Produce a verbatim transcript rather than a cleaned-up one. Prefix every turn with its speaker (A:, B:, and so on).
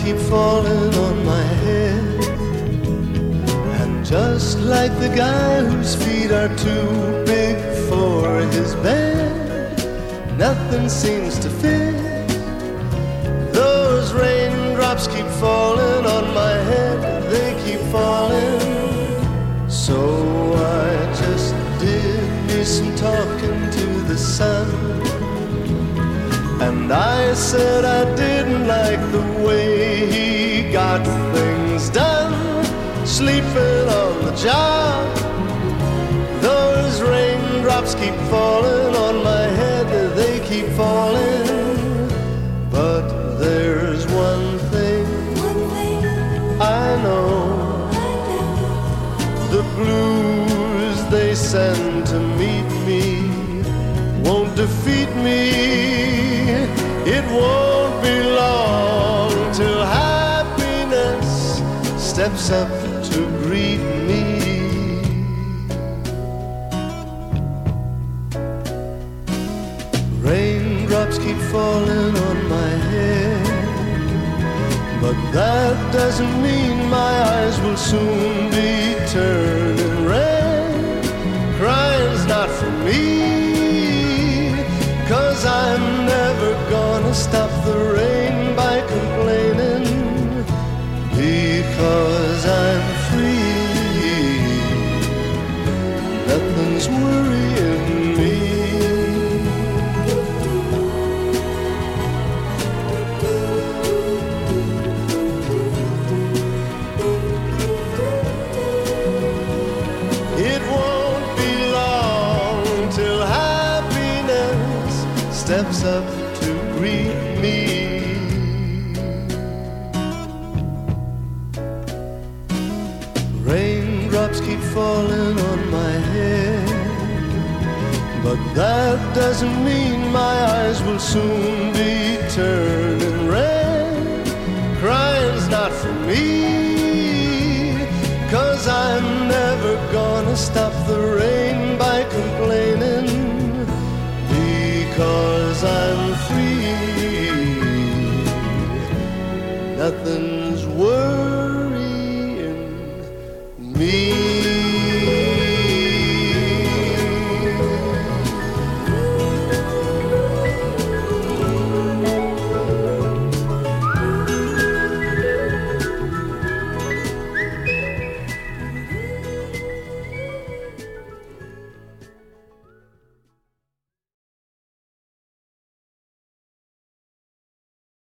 A: keep falling on my head. And just like the guy whose feet are too big for his bed, nothing seems to fit. Those raindrops keep falling on my head, they keep falling. So I just did me some talking to the sun, and I said I didn't like the way he got things done, sleeping on the job. Those raindrops keep falling on my head, they keep falling. But there's one thing I know, the blues they send to meet me won't defeat me. It won't be long till happiness steps up to greet me. Raindrops keep falling on my head, but that doesn't mean my eyes will soon be turning red. Crying's not for me, 'cause I'm never gonna stop the rain by complaining, because I'm free. Nothing's worrying me. It won't be long till happiness steps up to greet me. Raindrops keep falling on my head, but that doesn't mean my eyes will soon be turning red. Crying's not for me, 'cause I'm never gonna stop the rain by complaining, because I'm free. Nothing